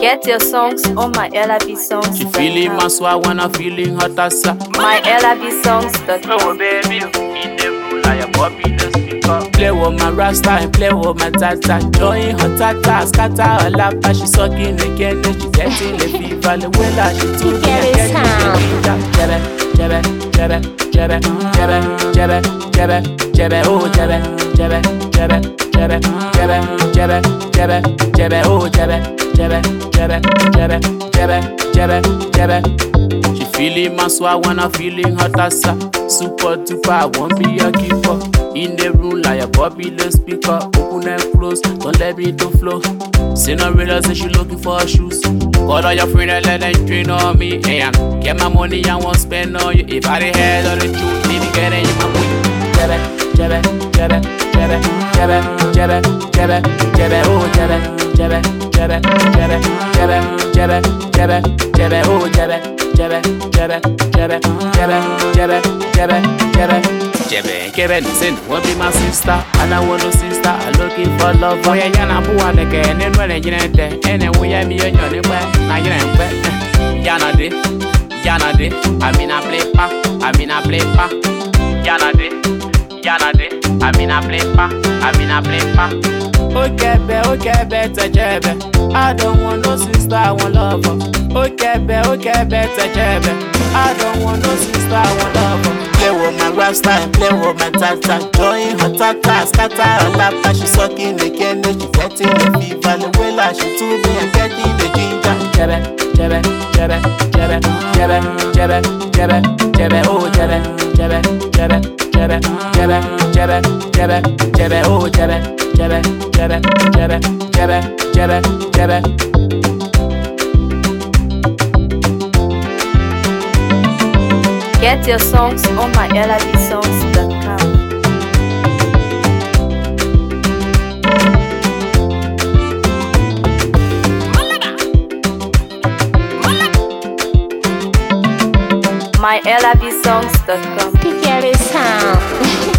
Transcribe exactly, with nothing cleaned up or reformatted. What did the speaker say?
Get your songs on my L I B songs. She feeling my swag when I'm feeling hot as a. My L I B songs. Oh baby, in the room like a puppy, the speaker. Play with my rasta and play with my tata. Join her tata, scatter her lap, and she sucking again. Then she getting the fever, the way that she too Get it sound. Jebe, jebe, jebe, jebe, jebe, jebe, jebe, oh jebe, jebe, jebe, jebe, jebe, jebe, jebe, jebe, oh jebe, jebe, jebe, jebe, jebe, jebe, jebe. She feeling my swag when I'm feeling hot as a. Super duper, I won't be a keeper. In the room like a popular speaker. Open and close, don't let me to flow. Cinderella say she looking for her shoes. Call all your friends and let them train on me. Hey, and get my money, I won't spend on you. If I the head of the truth, baby, get it in my way. Jebe, jebe, jebe, jebe, jebe, jebe, jebe, jebe, oh jebe, jebe, jebe, jebe, jebe, jebe, jebe, jebe, oh jebe, jebe, jebe, jebe, jebe, jebe, jebe, jebe. Jebe, Kevin, listen, won't be my sister, and I want no sister. I'm looking for love. Boy, I yana buwa neke, and then when I get there, and then we are me on your neighbor. Now you know, yana de, yana de. I mean, I play pa, I mean, I play pa. Yana de, yana de. I mean, I play pa, I mean, I play pa. Okay, be, okay, better, jebe. I don't want no sister, I want lover. Okay, be, okay, better, jebe. I don't want no sister, I want lover. Play with my rasta and play with my tata. Join her tata, scatter her lap, and she sucking the candy. She getting the fever, the way like she too be and getting the ginger. Jebe, jebe, jebe, jebe, jebe, jebe, jebe, jebe, oh jebe, jebe, jebe, jebe, jebe, jebe, jebe, jebe, oh jebe, jebe, jebe, jebe, jebe, jebe, jebe. Get your songs on my L I B songs dot com. My L I B songs dot com. Get it sound.